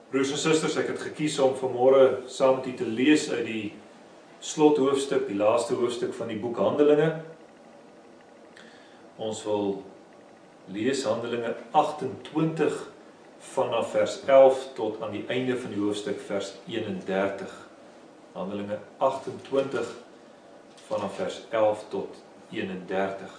Broers en susters, ek het gekies om vanmôre saam met u te lees uit die slothoofstuk, die laaste hoofstuk van die boek Handelinge. Ons wil lees Handelinge 28 vanaf vers 11 tot aan die einde van die hoofstuk vers 31. Handelinge 28 vanaf vers 11 tot 31.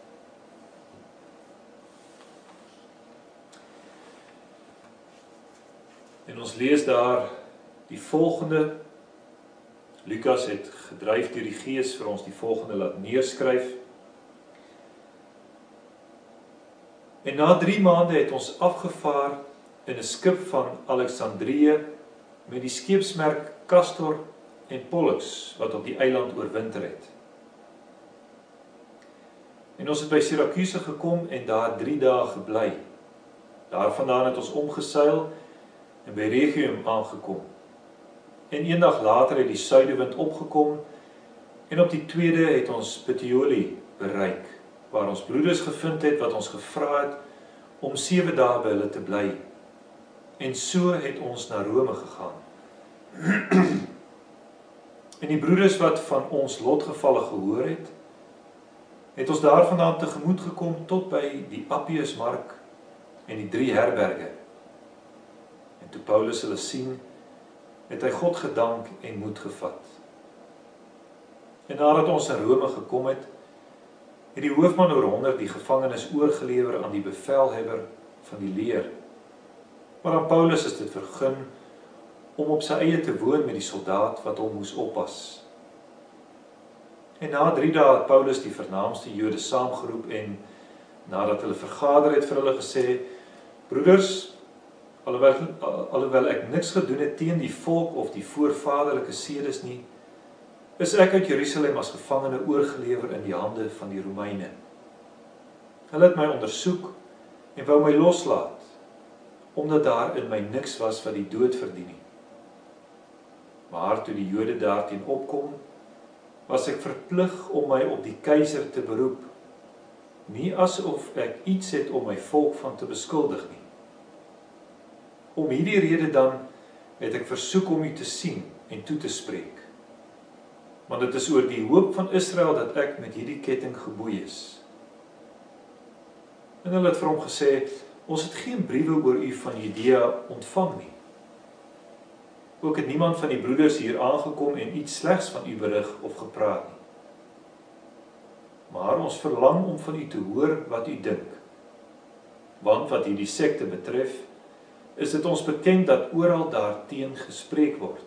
En ons lees daar die volgende. Lukas het gedryf deur die Gees vir ons die volgende laat neerskryf. En na 3 maande het ons afgevaar in 'n skip van Alexandrië met die skeepsmerk Castor en Pollux wat op die eiland oorwinter het. En ons het by Syracuse gekom en daar 3 dae gebly. Daarvandaan het ons omgeseil en by Rhegium aangekom. En eendag later het die suidewind opgekom en op die 2de het ons Puteoli bereik, waar ons broeders gevind het wat ons gevra het om 7 dae by hulle te bly. En so het ons na Rome gegaan. En die broeders wat van ons lotgevalle gehoor het ons daarvandaan tegemoet gekom tot by die Appiusmark en die 3 herberge. En toe Paulus hulle sien, het hy God gedank en moed gevat. En nadat ons in Rome gekom het die hoofman oor 100 die gevangenes oorgelewer aan die bevelhebber van die leer. Maar aan Paulus is dit vergun om op sy eie te woon met die soldaat wat hom moes oppas. En na 3 dae het Paulus die vernaamste Jode saamgeroep en nadat hulle vergader het vir hulle gesê, broeders, alhoewel ek niks gedoen het teen die volk of die voorvaderlike sedes nie, is ek uit Jerusalem as gevangene oorgelewer in die hande van die Romeine. Hulle het my ondersoek en wou my loslaat, omdat daar in my niks was wat die dood verdien nie. Maar toe die Jode daarteen opkom, was ek verplig om my op die keiser te beroep, nie asof ek iets het om my volk van te beskuldig nie. Om hierdie rede dan het ek versoek om u te sien en toe te spreek. Want dit is oor die hoop van Israel dat ek met hierdie ketting geboei is. En hulle het vir hom gesê, ons het geen briewe oor u van Judea ontvang nie. Ook het niemand van die broeders hier aangekom en iets slegs van u berig of gepraat nie. Maar ons verlang om van u te hoor wat u dink. Want wat hierdie sekte betref, is dit ons bekend dat oral daarteen gespreek word.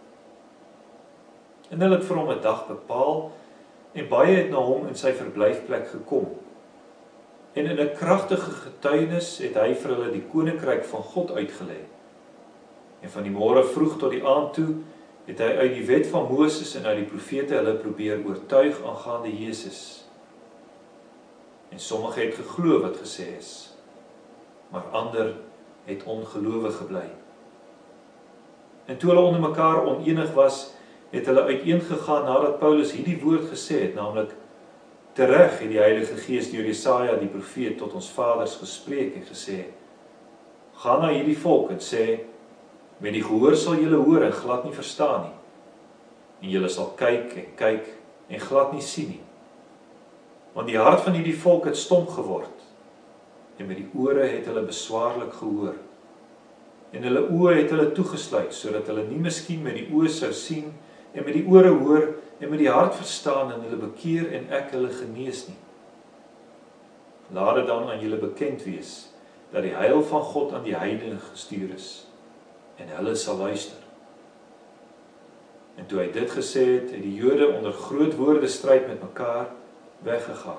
En hulle het vir hom 'n dag bepaal, en baie het na hom in sy verblyfplek gekom. En in 'n kragtige getuienis het hy vir hulle die koninkryk van God uitgelê. En van die môre vroeg tot die aand toe, het hy uit die wet van Moses en uit die profete hulle probeer oortuig aangaande Jesus. En sommige het geglo wat gesê is, maar ander het ongelowig gebly. En toe hulle onder mekaar onenig was, het hulle uiteengegaan nadat Paulus hierdie woord gesê het, naamlik, tereg het die Heilige Gees deur Jesaja die profeet tot ons vaders gespreek en gesê, gaan na hierdie volk en sê, met die gehoor sal julle hoor en glad nie verstaan nie, en julle sal kyk en glad nie sien nie, want die hart van hierdie volk het stom geword, en met die ore het hulle beswaarlik gehoor, en hulle oë het hulle toegesluit, sodat hulle nie miskien met die oë sou sien, en met die ore hoor, en met die hart verstaan, en hulle bekeer, en ek hulle genees nie. Laat dit dan aan julle bekend wees, dat die heil van God aan die heidene gestuur is, en hulle sal luister. En toe hy dit gesê het die Jode onder groot woorde stryd met mekaar weggegaan.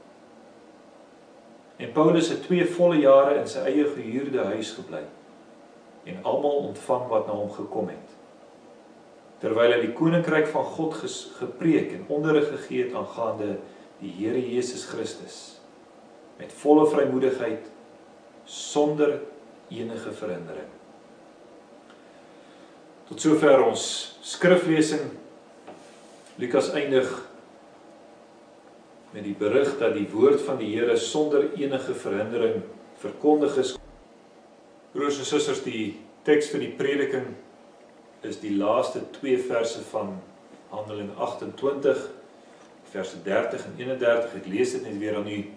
En Paulus het 2 volle jare in sy eie gehuurde huis gebly, en almal ontvang wat na hom gekom het. Terwyl hy die koninkryk van God gepreek en onderrig gegee het aangaande die Here Jesus Christus, met volle vrymoedigheid, sonder enige verhindering. Tot sover ons skriflesing. Lukas eindig met die berig dat die woord van die Here sonder enige verhindering verkondig is. Broers en susters, die Teks vir die prediking is die laaste 2 verse van Handelinge 28, verse 30 en 31. Ek lees dit net weer aan u.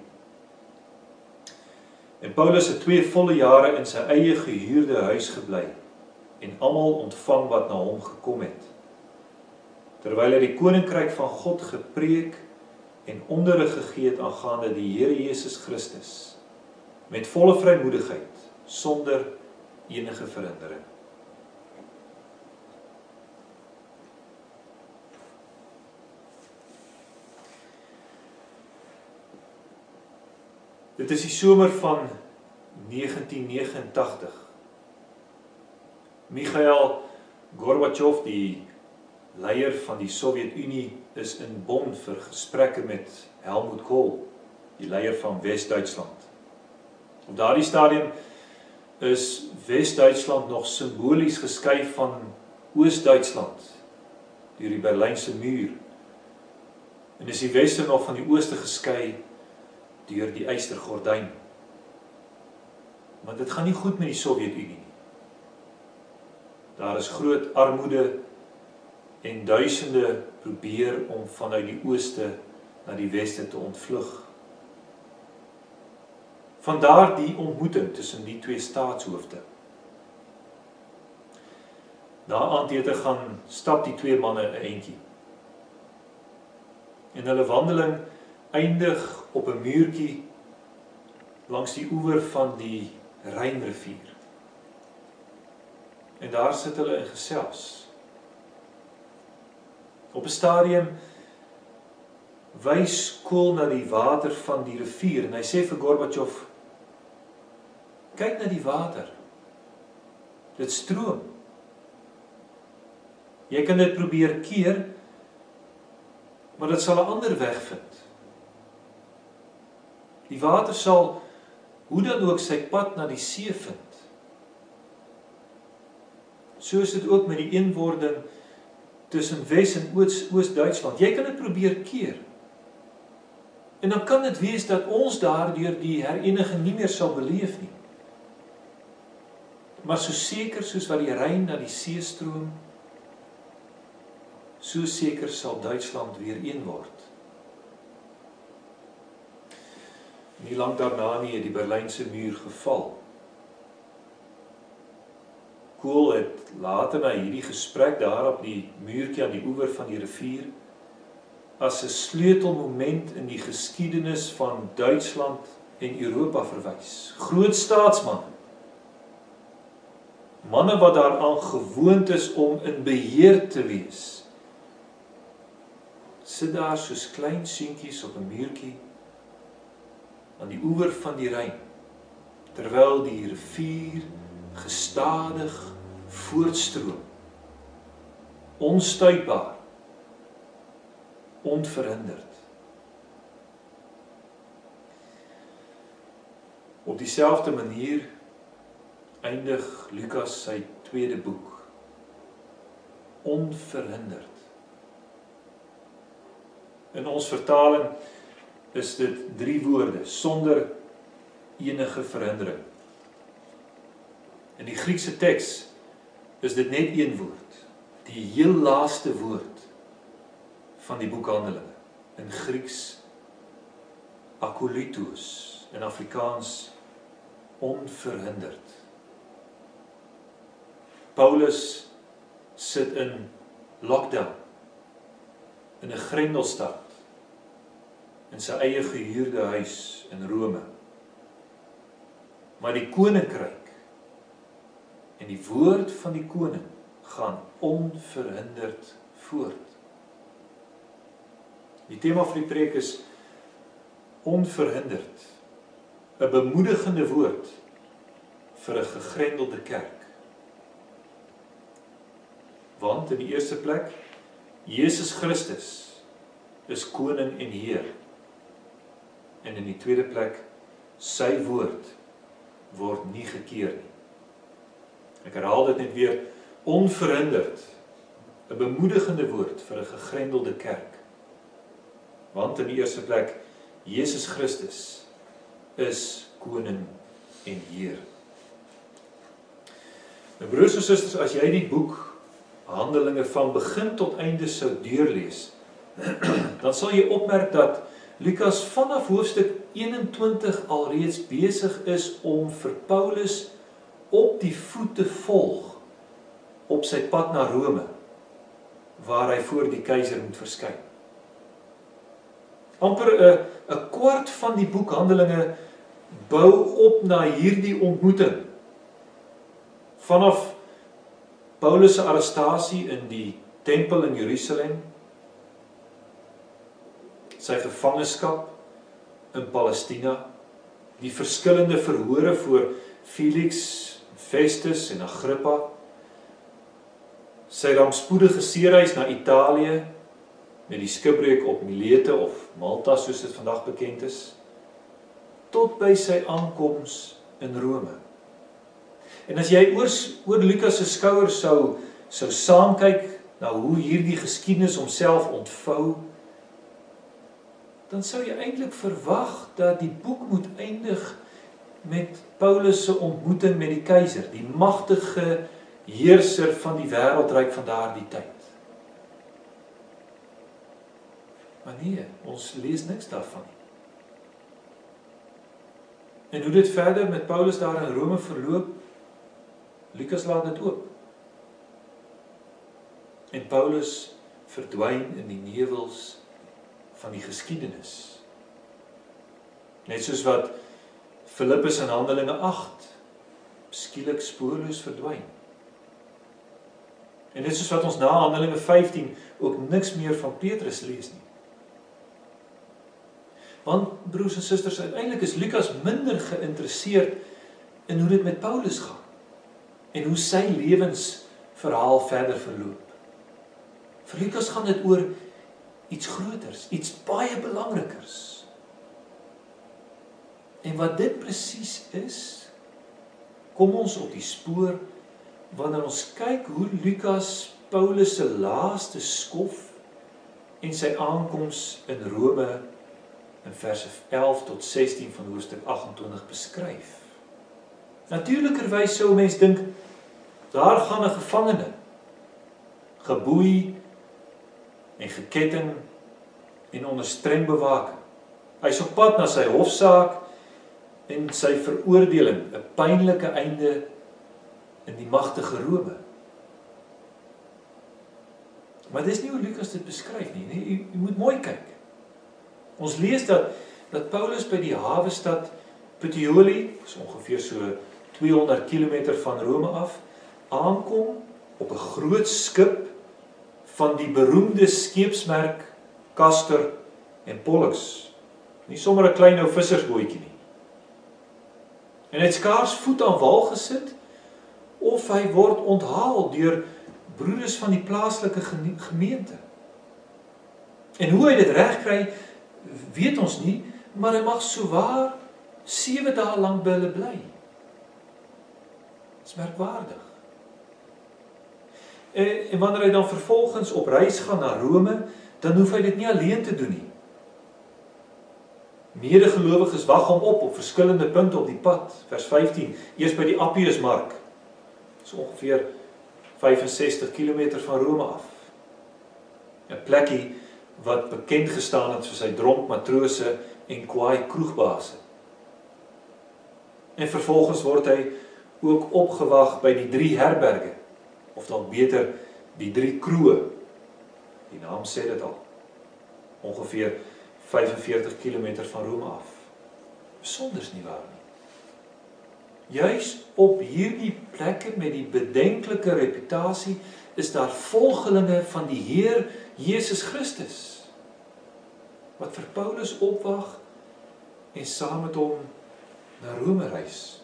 En Paulus het 2 volle jare in sy eie gehuurde huis gebly en almal ontvang wat na hom gekom het. Terwyl hy die koninkryk van God gepreek en onderrig gegee het aangaande die Here Jesus Christus, met volle vrymoedigheid, sonder enige verhindering. Dit is die somer van 1989. Mikhail Gorbachev, die leier van die Sowjetunie, is in Bonn vir gesprekke met Helmut Kohl, die leier van Wes-Duitsland. Op daardie stadium is Wes-Duitsland nog simbolies geskei van Oos-Duitsland deur die Berlynse muur. En is die Weste nog van die Ooste geskei deur die Ystergordyn. Maar dit gaan nie goed met die Sowjetunie. Daar is groot armoede en duisende probeer om vanuit die Ooste na die Weste te ontvlug. Vandaar die ontmoeting tussen die 2 staatshoofde. Na aandete gaan stap die 2 manne 'n entjie. En hulle wandeling eindig op 'n muurtjie langs die oewer van die Rynrivier. En daar sit hulle in gesels. Op 'n stadium wys Kohl na die water van die rivier en hy sê vir Gorbachev, kyk na die water. Dit stroom. Jy kan dit probeer keer, maar dit sal 'n ander weg vind. Die water sal hoe dan ook sy pad na die see vind. So is dit ook met die eenwording tussen Wes- en Oos-Duitsland. Jy kan dit probeer keer. En dan kan dit wees dat ons daardeur die hereniging nie meer sal beleef nie. Maar so seker soos wat die Ryn na die see stroom, so seker sal Duitsland weer een word. Nie lank daarna nie het die Berlynse muur geval. Kohl het later na hierdie gesprek daar op die muurtjie aan die oewer van die rivier as 'n sleutelmoment in die geskiedenis van Duitsland en Europa verwys. Groot staatsmanne. Manne wat daaraan gewoond is om in beheer te wees, sit daar soos klein seentjies op 'n muurtjie aan die oewer van die Ryn, terwyl die rivier gestadig voortstroom, onstuitbaar, onverhinderd. Op dieselfde manier eindig Lukas sy tweede boek, onverhinderd. In ons vertaling is dit 3 woorde, sonder enige verhindering. In die Griekse teks is dit net 1 woord, die heel laaste woord van die boek Handelinge. In Grieks akolitos, in Afrikaans onverhinderd. Paulus sit in lockdown, in 'n grendelstaat, in sy eie gehuurde huis in Rome. Maar die koninkryk en die woord van die koning gaan onverhinderd voort. Die tema van die preek is onverhinderd, 'n bemoedigende woord vir 'n gegrendelde kerk. Want in die eerste plek, Jesus Christus is koning en heer. En in die tweede plek, sy woord word nie gekeer nie. Ek herhaal dit net weer, onverhinderd, 'n bemoedigende woord vir 'n gegrendelde kerk. Want in die eerste plek, Jesus Christus is koning en heer. Nou broers en susters, as jy die boek Handelinge van begin tot einde sou deurlees, dan sal jy opmerk dat Lukas vanaf hoofstuk 21 alreeds besig is om vir Paulus op die voet te volg op sy pad na Rome, waar hy voor die keiser moet verskyn. Amper 'n kwart van die boek Handelinge bou op na hierdie ontmoeting. Vanaf Paulus se arrestasie in die tempel in Jerusalem, sy gevangenskap in Palestina, die verskillende verhore voor Felix, Festus en Agrippa, sy rampspoedige seereis na Italië, met die skipbreuk op Milete of Malta, soos dit vandag bekend is, tot by sy aankoms in Rome. En as jy oor Lukas se skouer sou saamkyk na hoe hierdie geskiedenis homself ontvou, dan sou jy eintlik verwag dat die boek moet eindig met Paulus se ontmoeting met die keiser, die magtige heerser van die wêreldryk van daardie tyd. Maar nee, ons lees niks daarvan nie. En hoe dit verder met Paulus daar in Rome verloop, Lukas laat dit oop. En Paulus verdwyn in die nevels van die geskiedenis. Net soos wat Filippus in Handelinge 8 skielik spoorloos verdwyn. En net soos wat ons na Handelinge 15 ook niks meer van Petrus lees nie. Want broers en susters, uiteindelik is Lukas minder geïnteresseerd in hoe dit met Paulus gaan en hoe sy lewensverhaal verder verloop. Vir Lukas gaan dit oor iets groters, iets baie belangrikers. En wat dit presies is, kom ons op die spoor wanneer ons kyk hoe Lukas Paulus se laaste skof en sy aankoms in Rome in verse 11 tot 16 van hoofstuk 28 beskryf. Natuurlikerwys sou 'n mens dink, daar gaan 'n gevangene, geboei en geketting en onder streng bewaking. Hy is op pad na sy hofsaak en sy veroordeling, 'n pynlike einde in die magtige Rome. Maar dis nie hoe Lukas dit beskryf nie. Nee, u moet mooi kyk. Ons lees dat Paulus by die hawestad Puteoli, is ongeveer so 200 km van Rome af, aankom op 'n groot skip van die beroemde skeepsmerk Castor en Pollux. Nie sommer 'n klein ou vissersbootjie nie. En hy het skaars voet aan wal gesit, of hy word onthaal deur broeders van die plaaslike gemeente. En hoe hy dit regkry, weet ons nie, maar hy mag sowaar 7 dae lank by hulle bly. Dit is merkwaardig. En wanneer hy dan vervolgens op reis gaan na Rome, dan hoef hy dit nie alleen te doen nie. Medegelowiges wag hom op verskillende punte op die pad. Vers 15, eers by die Appiusmark. Dit is ongeveer 65 km van Rome af. 'n plekkie wat bekend gestaan het vir sy dronk matrose en kwaai kroegbase. En vervolgens word hy ook opgewag by die 3 herberge, of dan beter die 3 kroe. Die naam sê dit al. Ongeveer 45 km van Rome af. Besonders nie waar nie. Juis op hierdie plekke met die bedenklike reputasie is daar volgelinge van die Heer Jesus Christus, wat vir Paulus opwag en saam met hom na Rome reis.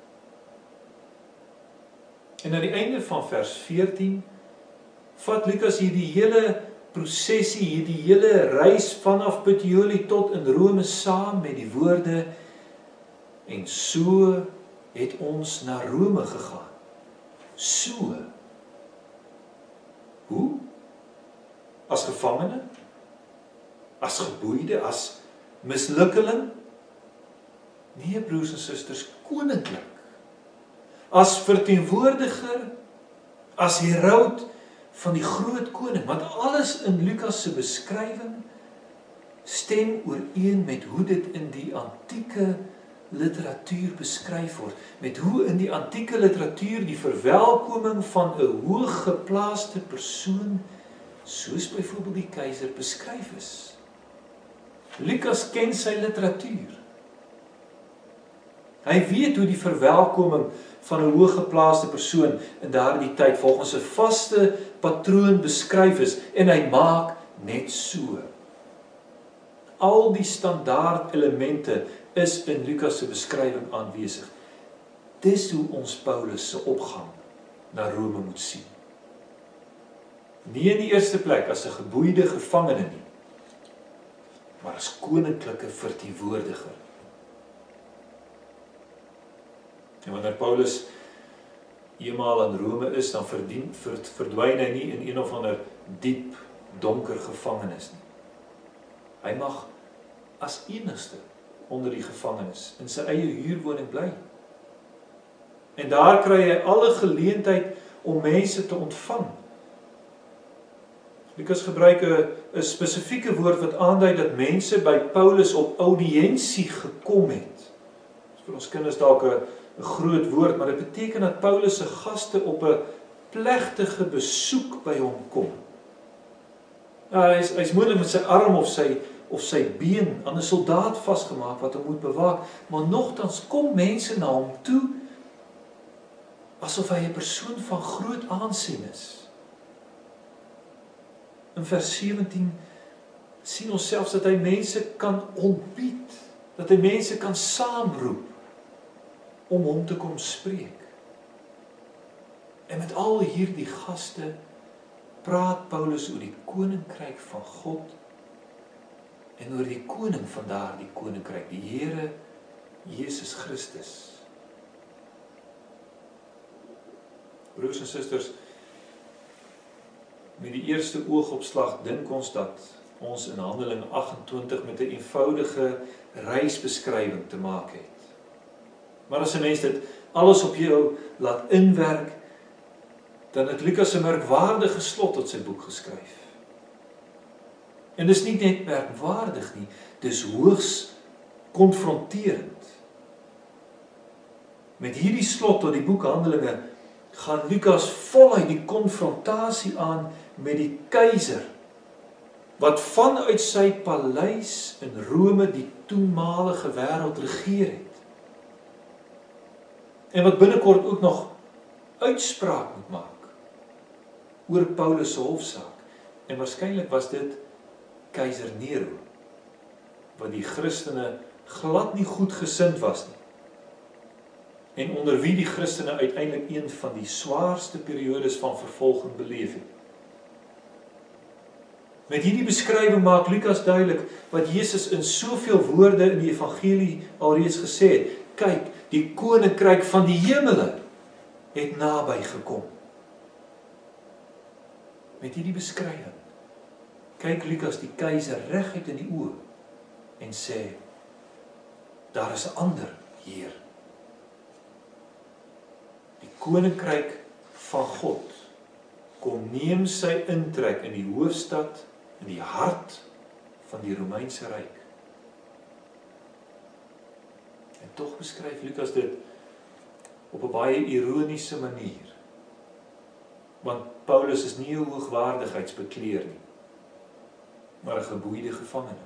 En aan die einde van vers 14 vat Lukas hierdie hele prosesie, hierdie hele reis vanaf Puteoli tot in Rome saam met die woorde, en so het ons na Rome gegaan. So. Hoe? As gevangene? As geboeide? As mislukkeling? Nee, broers en susters, koninklik. as verteenwoordiger, as heraut van die groot koning, want alles in Lukas se beskrywing stem ooreen met hoe dit in die antieke literatuur beskryf word, met hoe in die antieke literatuur die verwelkoming van 'n hooggeplaaste persoon, soos byvoorbeeld die keiser, beskryf is. Lukas ken sy literatuur. Hy weet hoe die verwelkoming van 'n hooggeplaaste persoon in daardie tyd volgens 'n vaste patroon beskryf is, en hy maak net so. Al die standaard elemente is in Lukas se beskrywing aanwesig. Dis hoe ons Paulus se opgang na Rome moet sien. Nie in die eerste plek as 'n geboeide gevangene nie, maar as koninklike verteenwoordiger. En wanneer Paulus eenmaal in Rome is, dan verdwyn hy nie in een of ander diep, donker gevangenis nie. Hy mag as enigste onder die gevangenes in sy eie huurwoning bly. En daar kry hy alle geleentheid om mense te ontvang. Lukas gebruik 'n spesifieke woord wat aandui dat mense by Paulus op audiensie gekom het. Dis vir ons kinders dalk 'n groot woord, maar dit beteken dat Paulus se gaste op 'n plegtige besoek by hom kom. Hy's moontlik met sy arm of sy been aan 'n soldaat vasgemaak wat hom moet bewaak, maar nogtans kom mense na hom toe asof hy 'n persoon van groot aansien is. In vers 17 sien ons selfs dat hy mense kan ontbied, dat hy mense kan saamroep om hom te kom spreek. En met al hierdie gaste praat Paulus oor die koninkryk van God en oor die koning van daardie koninkryk, die Here Jesus Christus. Broers en susters, met die eerste oogopslag dink ons dat ons in Handelinge 28 met 'n eenvoudige reisbeskrywing te maak het. Maar as 'n mens dit alles op jou laat inwerk, dan het Lukas 'n merkwaardige slot tot sy boek geskryf. En dis nie net merkwaardig nie, dis hoogs konfronterend. Met hierdie slot tot die boek Handelinge gaan Lukas voluit die konfrontasie aan met die keiser, wat vanuit sy paleis in Rome die toenmalige wêreld regeer het. En wat binnekort ook nog uitspraak moet maak oor Paulus se hofsaak. En waarskynlik was dit keiser Nero, wat die Christene glad nie goed gesind was nie. En onder wie die Christene uiteindelik een van die swaarste periodes van vervolging beleef het. Met hierdie beskrywing maak Lukas duidelik wat Jesus in soveel woorde in die evangelie alreeds gesê het. Kyk, die koninkryk van die hemele het naby gekom. Met hierdie beskrywing kyk Lukas die keiser reguit in die oë en sê, daar is 'n ander Heer. Die koninkryk van God kom neem sy intrek in die hoofstad, in die hart van die Romeinse ryk. En tog beskryf Lukas dit op 'n baie ironiese manier. Want Paulus is nie 'n hoogwaardigheidsbekleer nie, maar 'n geboeide gevangene.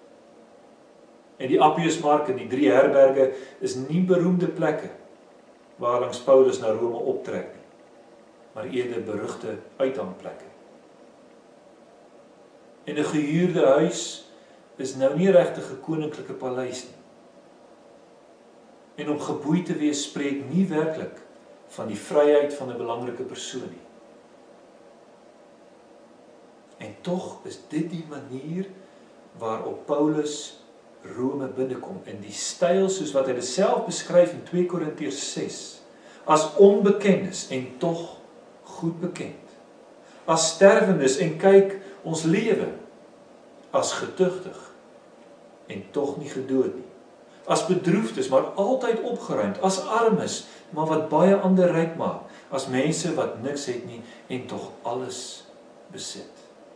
En die Appiusmark en die 3 herberge is nie beroemde plekke waarlangs Paulus na Rome optrek nie, maar eerder berugte uithangplekke. En 'n gehuurde huis is nou nie regtig 'n koninklike paleis nie. En om geboeid te wees spreek nie werklik van die vryheid van 'n belangrike persoon nie. En tog is dit die manier waarop Paulus Rome binnekom, in die styl soos wat hy dit self beskryf in 2 Korintiërs 6, as onbekendes en tog goed bekend, as sterwendes en kyk ons lewe, as getugtig en tog nie gedood nie, as bedroefdes, maar altyd opgeruimd, as armes, maar wat baie ander ryk maak, as mense wat niks het nie en tog alles besit.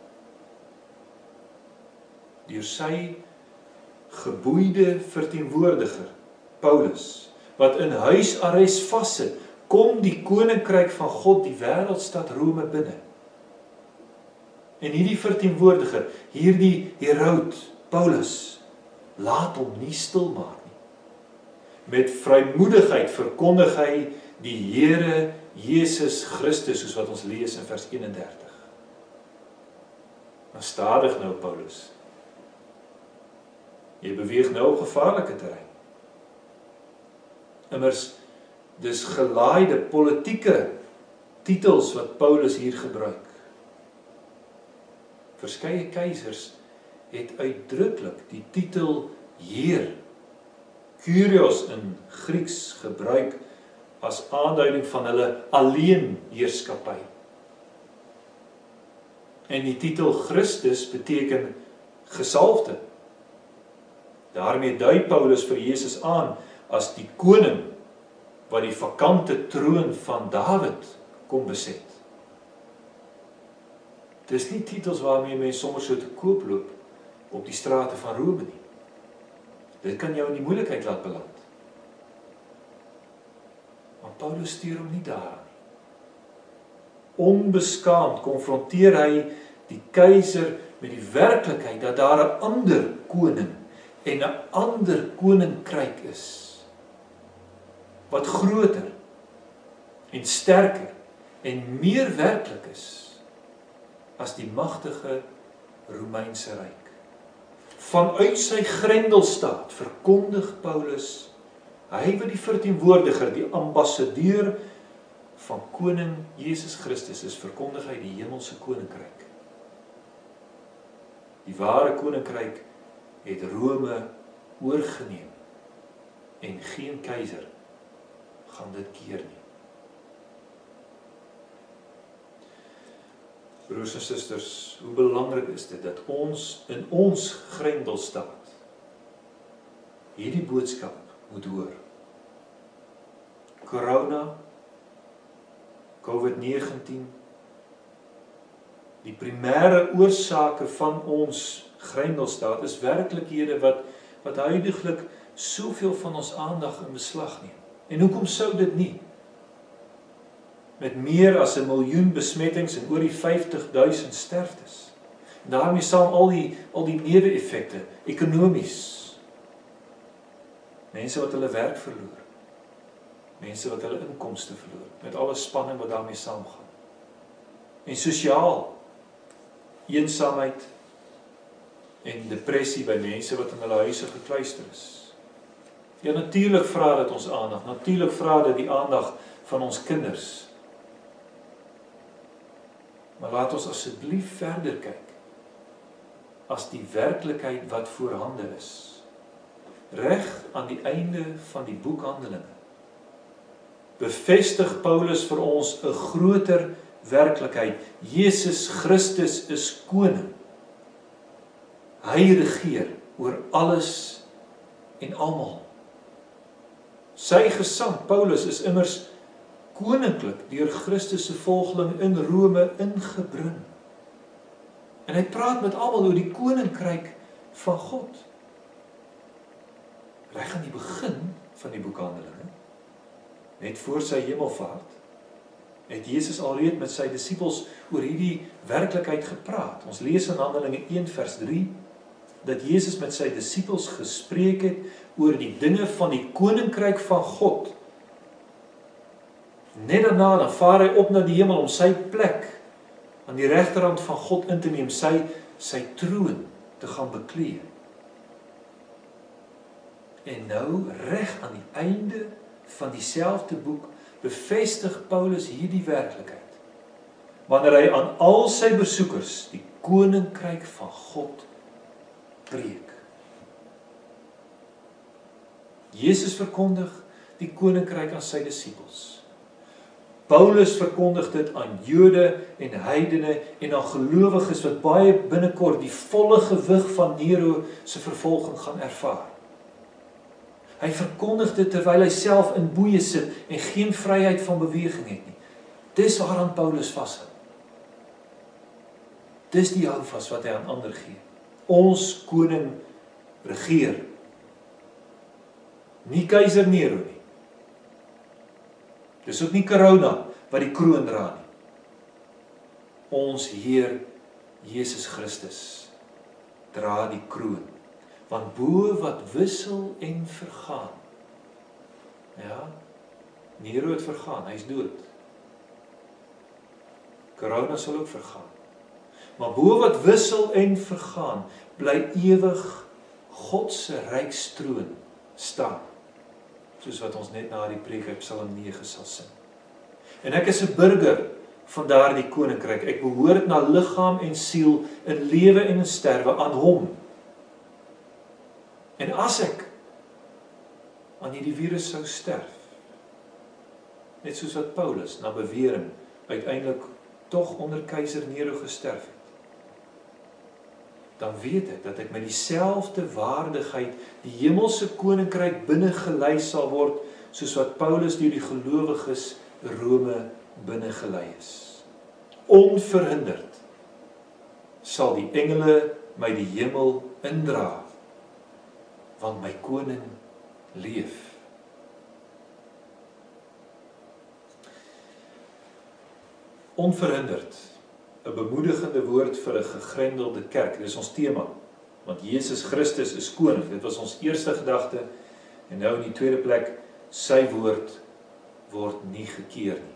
Deur sy geboeide verteenwoordiger, Paulus, wat in huisarrest vassit, kom die koninkryk van God die wêreldstad Rome binne. En hierdie verteenwoordiger, hierdie heraut, Paulus, laat hom nie stilmaak nie. Met vrymoedigheid verkondig hy die Here Jesus Christus, soos wat ons lees in vers 31. Maar stadig nou, Paulus. Jy beweeg nou op gevaarlike terrein. Immers, dis gelaaide politieke titels wat Paulus hier gebruik. Verskeie keisers het uitdruklik die titel Heer, Kyrios in Grieks, gebruik as aanduiding van hulle alleenheerskappy. En die titel Christus beteken gesalfde. Daarmee dui Paulus vir Jesus aan as die koning wat die vakante troon van Dawid kom beset. Dis nie titels waarmee mense sommer so te koop loop op die strate van Rome nie. Dit kan jou in die moeilikheid laat beland. Maar Paulus stuur hom nie daaraan nie. Onbeskaamd konfronteer hy die keiser met die werklikheid dat daar 'n ander koning en 'n ander koninkryk is, wat groter en sterker en meer werklik is as die magtige Romeinse ryk. Vanuit sy grendelstaat verkondig Paulus, hy wat die verteenwoordiger, die ambassadeur van koning Jesus Christus is, verkondig hy die hemelse koninkryk. Die ware koninkryk het Rome oorgeneem en geen keiser gaan dit keer nie. Broers en susters, hoe belangrik is dit dat ons in ons grendelstaat hierdie boodskap moet hoor. Corona, COVID-19, die primêre oorsake van ons grendelstaat is werklikhede wat huidiglik soveel van ons aandag in beslag neem. En hoekom sou dit nie? Met meer as 1 miljoen besmettings en oor die 50.000 sterftes. En daarmee saam al die neeweffekte, ekonomies. Mense wat hulle werk verloor. Mense wat hulle inkomste verloor. Met alle spanning wat daarmee saamgaan. En sosiaal, eensaamheid en depressie by mense wat in hulle huise gekluister is. Ja, natuurlik vra dit ons aandag. Natuurlik vra dit die aandag van ons kinders. Maar laat ons asseblief verder kyk as die werklikheid wat voorhande is. Reg aan die einde van die boek Handelinge bevestig Paulus vir ons 'n groter werklikheid. Jesus Christus is koning. Hy regeer oor alles en almal. Sy gesag, Paulus, is immers koninklik deur Christus se volgeling in Rome ingebring. En hy praat met almal oor die koninkryk van God. Reg aan die begin van die boek Handelinge, net voor sy hemelvaart, het Jesus alreeds met sy disippels oor hierdie werklikheid gepraat. Ons lees in Handelinge 1 vers 3, dat Jesus met sy disippels gespreek het oor die dinge van die koninkryk van God. Net daarna dan vaar hy op na die hemel om sy plek aan die regterhand van God in te neem, sy troon te gaan beklee. En nou, reg aan die einde van dieselfde boek, bevestig Paulus hierdie werklikheid, wanneer hy aan al sy besoekers die koninkryk van God preek. Jesus verkondig die koninkryk aan sy disippels. Paulus verkondig dit aan Jode en heidene en aan gelowiges wat baie binnekort die volle gewig van Nero se vervolging gaan ervaar. Hy verkondig dit terwyl hy self in boeye sit en geen vryheid van beweging het nie. Dis waaraan Paulus vashou. Dis die houvas wat hy aan ander gee. Ons koning regeer. Nie keiser Nero nie. Dis ook nie corona wat die kroon dra nie. Ons Heer Jesus Christus dra die kroon. Want bo wat wissel en vergaan. Ja, Nero het vergaan, hy is dood. Corona sal ook vergaan. Maar bo wat wissel en vergaan, bly ewig God se rykstroon staan. Soos wat ons net na die preek uit Psalm 9 sal sing. En ek is 'n burger van daardie koninkryk. Ek behoort na liggaam en siel, in lewe en in sterwe aan hom. En as ek aan hierdie virus sou sterf, net soos wat Paulus na bewering uiteindelik tog onder keiser Nero gesterf het, dan weet ek dat ek met dieselfde waardigheid die hemelse koninkryk binne gelei sal word, soos wat Paulus deur die gelowiges Rome binne gelei is. Onverhinderd sal die engele my die hemel indra, want my koning leef. Onverhinderd, 'n bemoedigende woord vir 'n gegrendelde kerk. Dit is ons tema, want Jesus Christus is koning. Dit was ons eerste gedagte, en nou in die tweede plek, sy woord word nie gekeer nie.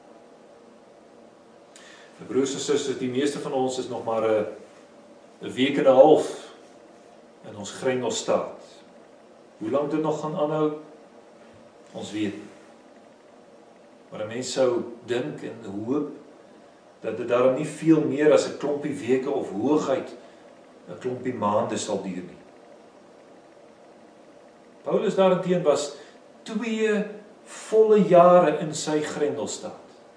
My broers en susters, die meeste van ons is nog maar 'n week en 'n half in ons grendelstaat. Hoe lank dit nog gaan aanhou? Ons weet nie. Maar 'n mens sou dink en hoop dat dit daarom nie veel meer as 'n klompie weke of hooguit 'n klompie maande sal duur nie. Paulus daarenteen was 2 volle jare in sy grendelstaat.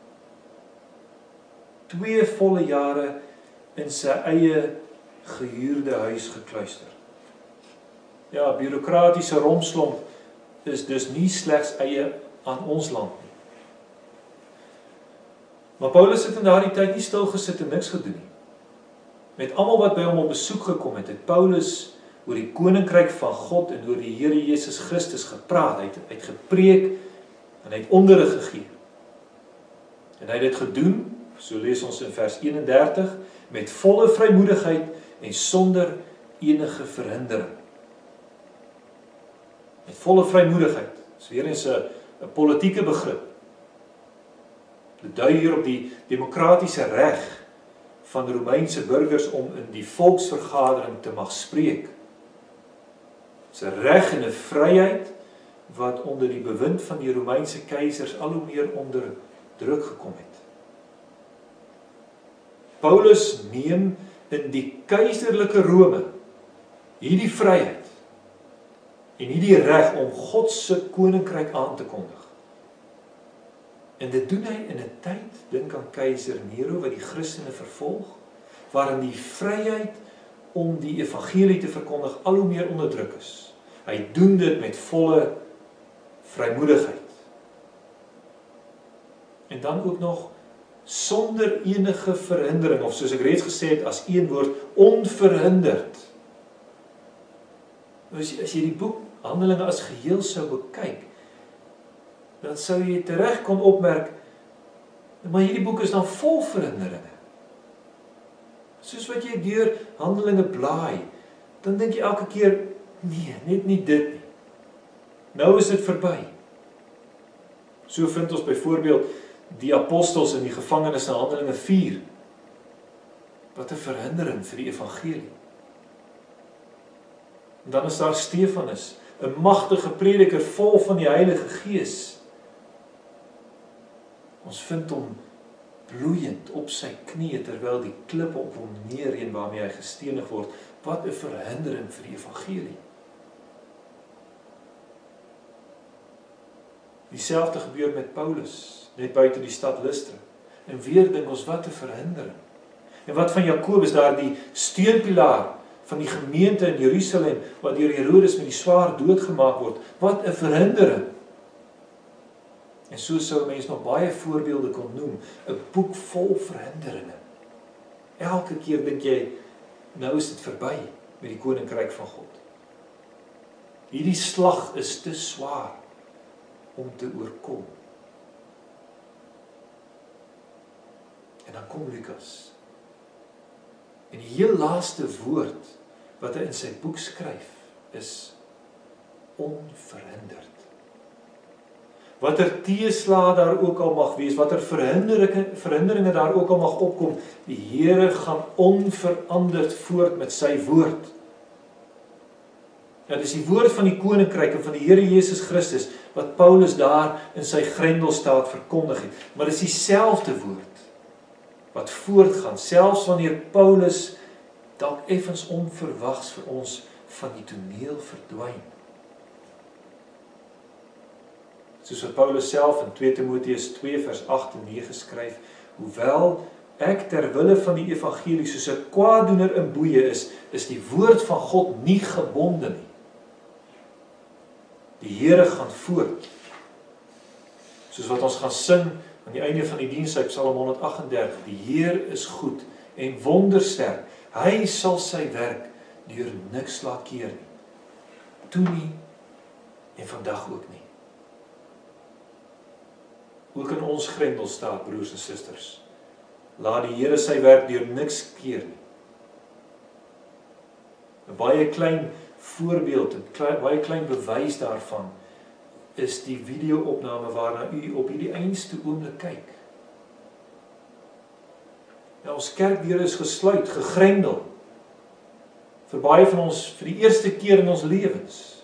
2 volle jare in sy eie gehuurde huis gekluister. Ja, bureaukratiese rompslomp is dus nie slegs eie aan ons land nie. Maar Paulus het in daardie tyd nie stilgesit en niks gedoen nie. Met almal wat by hom op besoek gekom het, het Paulus oor die koninkryk van God en oor die Here Jesus Christus gepraat. Hy het gepreek en hy het onderrig gegee. En hy het dit gedoen, so lees ons in vers 31, met volle vrymoedigheid en sonder enige verhindering. Met volle vrymoedigheid. Dis weer eens 'n politieke begrip. Dit dui hier op die demokratiese reg van Romeinse burgers om in die volksvergadering te mag spreek. Dis 'n reg en 'n vryheid wat onder die bewind van die Romeinse keisers al hoe meer onder druk gekom het. Paulus neem in die keiserlike Rome hierdie vryheid en hierdie reg om God se koninkryk aan te kondig. En dit doen hy in 'n tyd, dink aan keiser Nero wat die Christene vervolg, waarin die vryheid om die evangelie te verkondig al hoe meer onder druk is. Hy doen dit met volle vrymoedigheid. En dan ook nog sonder enige verhindering, of soos ek reeds gesê het, as een woord, onverhinderd. As jy die boek Handelinge as geheel sou bekyk, dan sou jy tereg kon opmerk, maar hierdie boek is dan vol verhinderinge. Soos wat jy deur Handelinge blaai, dan dink jy elke keer, nee, net nie dit nie. Nou is dit verby. So vind ons byvoorbeeld die apostels in die gevangenis in Handelinge 4. Wat 'n verhindering vir die evangelie. En dan is daar Stefanus, 'n magtige prediker vol van die Heilige Gees. Ons vind hom bloeiend op sy knieë terwyl die klippe op hom neerreën waarmee hy gestenig word. Wat 'n verhindering vir die evangelie. Dieselfde gebeur met Paulus, net buite die stad Lystra. En weer dink ons, wat 'n verhindering. En wat van Jakobus, daar die steunpilaar van die gemeente in Jerusalem, wat deur Herodes met die swaard doodgemaak word. Wat 'n verhindering. En so sou mens nog baie voorbeelde kon noem, 'n boek vol verhinderinge. Elke keer dink jy, nou is dit verby met die koninkryk van God. Hierdie slag is te swaar om te oorkom. En dan kom Lukas. En die heel laaste woord wat hy in sy boek skryf, is onverhinderd. Watter teeslae daar ook al mag wees, watter verhinderinge daar ook al mag opkom, die Here gaan onveranderd voort met sy woord. Ja, dis die woord van die koninkryk en van die Here Jesus Christus, wat Paulus daar in sy grendelstaat verkondig het. Maar dis dieselfde woord wat voortgaan, selfs wanneer Paulus dalk effens onverwags vir ons van die toneel verdwyn. Soos wat Paulus self in 2 Timoteus 2 vers 8 en 9 skryf, hoewel ek ter wille van die evangelie soos 'n kwaaddoener in boeye is die woord van God nie gebonde nie. Die Here gaan voort. Soos wat ons gaan sing aan die einde van die diens uit Psalm 138, die Heer is goed en wondersterk. Hy sal sy werk deur niks laat keer nie. Toe nie en vandag ook nie. Ook in ons grendelstaat, broers en susters, laat die Here sy werk deur niks keer nie. 'n baie klein voorbeeld, 'n baie klein bewys daarvan is die video-opname waarna u op hierdie einste oomblik kyk. Ja, ons kerkdeure is gesluit, gegrendel. Vir baie van ons vir die eerste keer in ons lewens.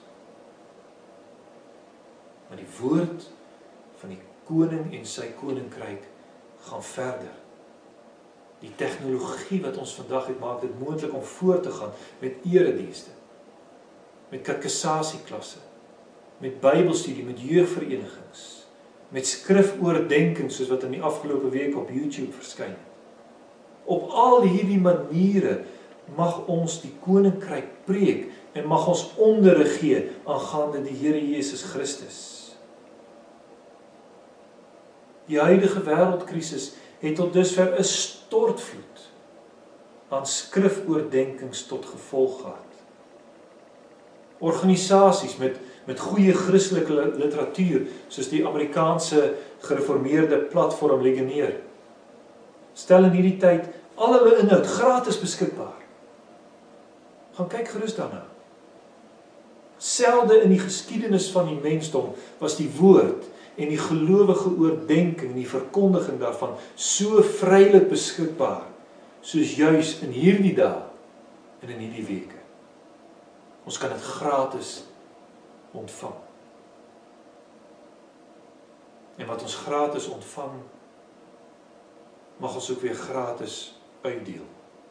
Maar die woord van die koning en sy koninkryk gaan verder. Die tegnologie wat ons vandag het, maak dit moontlik om voort te gaan met eredienste, met katekesasieklasse, met Bybelstudie, met jeugverenigings, met skrifoordenking soos wat in die afgelope week op YouTube verskyn het. Op al hierdie maniere mag ons die koninkryk preek en mag ons onderrig gee aangaande die Here Jesus Christus. Die huidige wêreldkrisis het tot dusver 'n stortvloed aan skrifoordenkings tot gevolg gehad. Organisasies met goeie Christelike literatuur, soos die Amerikaanse gereformeerde platform Ligonier, stel in hierdie tyd al hulle inhoud gratis beskikbaar. Gaan kyk gerus daarna. Selde in die geskiedenis van die mensdom was die woord en die gelowige oordenking en die verkondiging daarvan so vrylik beskikbaar, soos juis in hierdie dae en in hierdie weke. Ons kan dit gratis ontvang. En wat ons gratis ontvang, mag ons ook weer gratis uitdeel.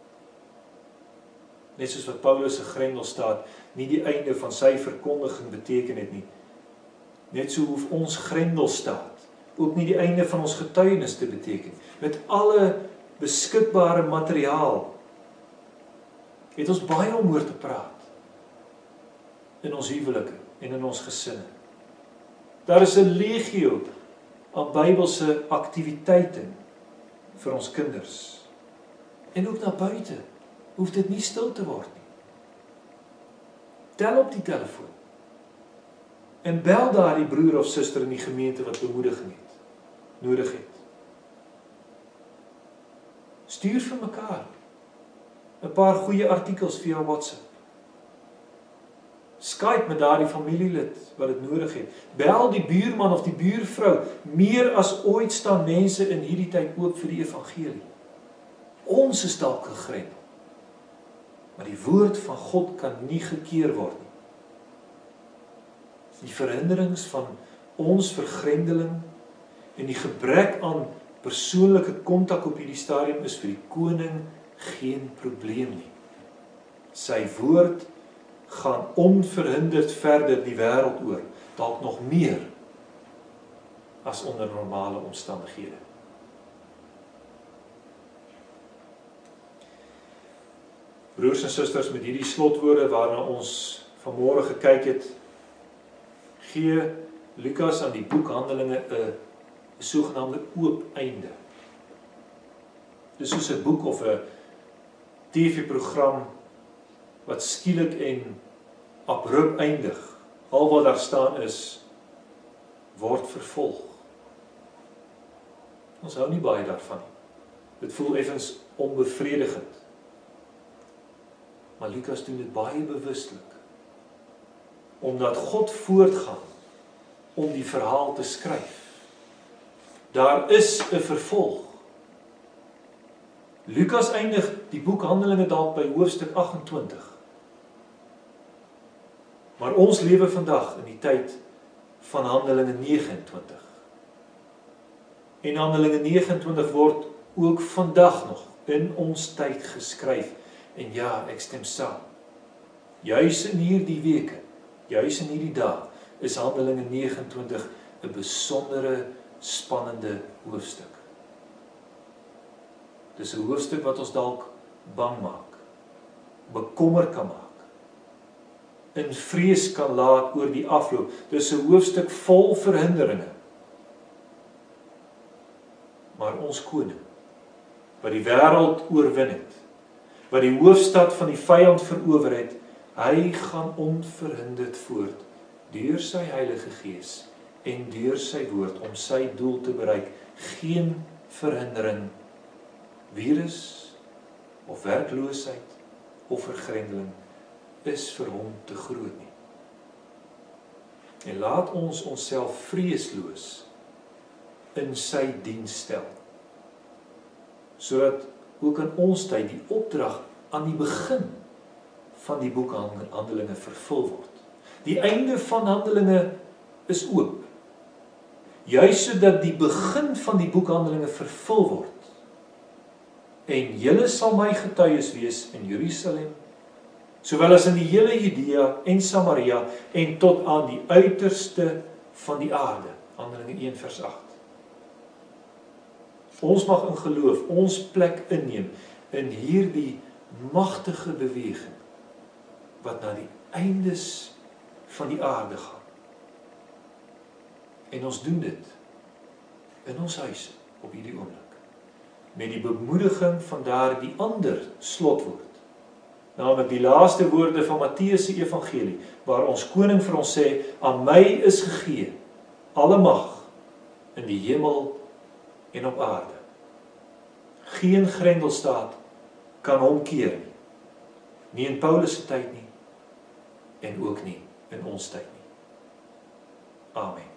Net soos wat Paulus se grendelstaat nie die einde van sy verkondiging beteken het nie. Net so hoef ons grendelstaat ook nie die einde van ons getuienis te beteken. Met alle beskikbare materiaal het ons baie om oor te praat. In ons huwelike en in ons gesinne. Daar is 'n legio aan Bybelse aktiwiteite vir ons kinders. En ook na buite hoef dit nie stil te word nie. Tel op die telefoon. En bel daar die broer of suster in die gemeente wat bemoediging nodig het. Stuur vir mekaar 'n paar goeie artikels via WhatsApp. Skype met daardie familielid wat dit nodig het. Bel die buurman of die buurvrou. Meer as ooit staan mense in hierdie tyd oop vir die evangelie. Ons is dalk gegrendel, maar die woord van God kan nie gekeer word nie. Die verhinderings van ons vergrendeling en die gebrek aan persoonlike kontak op hierdie stadium is vir die koning geen probleem nie. Sy woord gaan onverhinderd verder die wêreld oor, dalk nog meer as onder normale Broers en susters, met hierdie slotwoorde waarna ons vanmôre gekyk het, gee Lukas aan die boek Handelinge 'n sogenaamde oop einde. Dis soos 'n boek of 'n TV-program wat skielik en abrupt eindig. Al wat daar staan is, word vervolg. Ons hou nie baie daarvan nie. Dit voel effens onbevredigend. Maar Lukas doen dit baie bewustelik. Omdat God voortgaan om die verhaal te skryf. Daar is 'n vervolg. Lukas eindig die boek Handelinge dalk by hoofstuk 28. Maar ons lewe vandag in die tyd van Handelinge 29. En Handelinge 29 word ook vandag nog in ons tyd geskryf. En ja, ek stem saam. Juis in hierdie weke, juis in hierdie dae, is Handelinge 29 'n besondere, spannende hoofstuk. Dis 'n hoofstuk wat ons dalk bang maak, bekommer kan maak, in vrees kan laat oor die afloop. Dis 'n hoofstuk vol verhinderinge. Maar ons koning, wat die wêreld oorwin het, wat die hoofstad van die vyand verower het, hy gaan onverhinderd voort, deur sy Heilige Gees en deur sy woord, om sy doel te bereik. Geen verhindering, virus, of werkloosheid, of vergrendeling, is vir hom te groot nie. En laat ons onsself vreesloos in sy diens stel, sodat ook in ons tyd die opdrag aan die begin van die boek Handelinge vervul word. Die einde van Handelinge is oop, juis sodat die begin van die boek Handelinge vervul word. En julle sal my getuies wees in Jerusalem, sowel as in die hele Judea en Samaria en tot aan die uiterste van die aarde. Handelinge 1 vers 8. Ons mag in geloof ons plek inneem in hierdie magtige beweging wat na die eindes van die aarde gaan. En ons doen dit in ons huise op hierdie oomblik, met die bemoediging van daardie ander slotwoord, naamlik die laaste woorde van Matteus se evangelie, waar ons koning vir ons sê, aan my is gegee alle mag in die hemel en op aarde. Geen grendelstaat kan hom keer nie. Nie in Paulus se tyd nie, en ook nie in ons tyd nie. Amen.